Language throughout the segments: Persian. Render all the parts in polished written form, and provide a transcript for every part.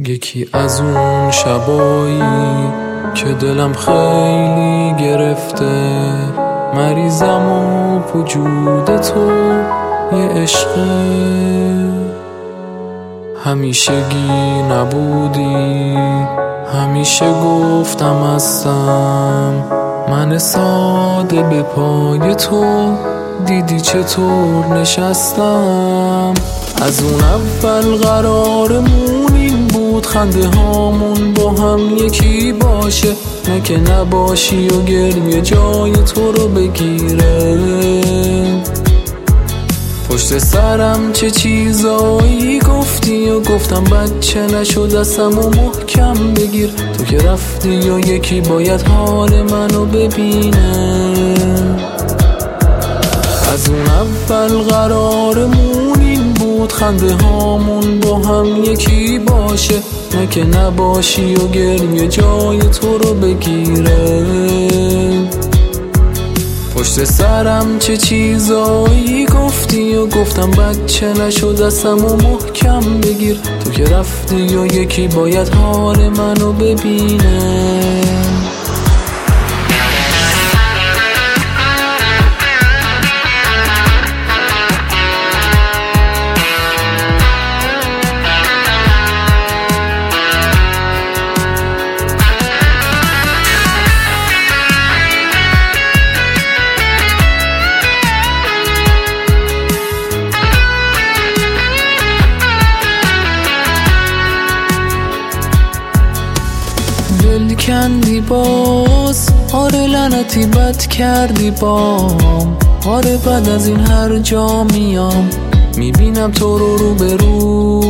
یکی از اون شبایی که دلم خیلی گرفته، مریضم و وجود تو یه عشقه. همیشگی نبودی، همیشه گفتم هستم، من ساده به پای تو دیدی چطور نشستم. از اون اول قرارمون این بود خنده هامون با هم یکی باشه، نه که نباشی و گریه جای تو رو بگیره. پشت سرم چه چیزایی گفتی و گفتم بچه نشو دستم و محکم بگیر. تو که رفتی و یکی باید حال منو ببینه. از اون اول قرارمون این بود خنده هامون با هم یکی باشه، نه که نباشی و گریه جای تو رو بگیره. پشت سرم چه چیزایی گفتی و گفتم بچه نشو دستم و محکم بگیر. تو که رفتی و یکی باید حال منو ببینه. دل کندی باز، آره لعنتی بد کردی بام. آره بعد از این هر جا میام میبینم تو رو برو.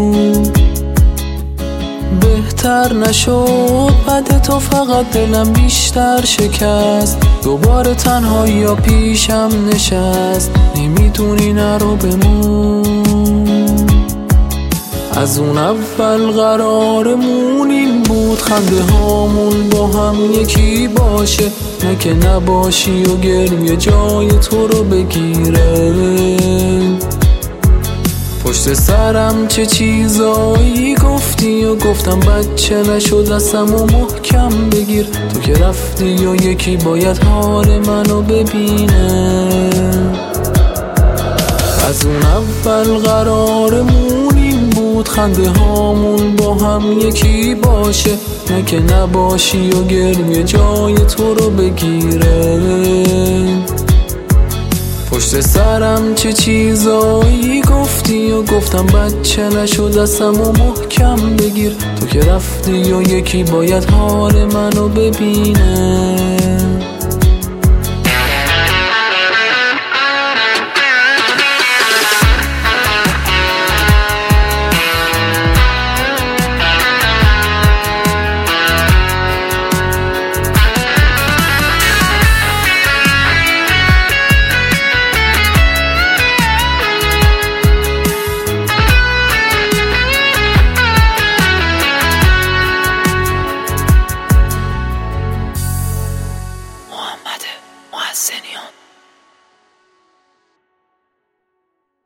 بهتر نشد بعد تو فقط دلم بیشتر شکست. دوباره تنهایی یا پیشم نشست، نمیتونی نرو بمون. از اون اول قرارمون این بود خنده هامون با هم یکی باشه، نه که نباشی و گریه جای تو رو بگیره. پشت سرم چه چیزایی گفتی و گفتم بچه نشو دستم و محکم بگیر. تو که رفتی و یکی باید حال منو ببینه. از اون اول قرارمون این بود خنده هامون با هم یکی باشه، نه که نباشی و گریه جای تو رو بگیره. پشت سرم چه چیزایی گفتی و گفتم بچه نشو دستم و محکم بگیر. تو که رفتی و یکی باید حال منو ببینه.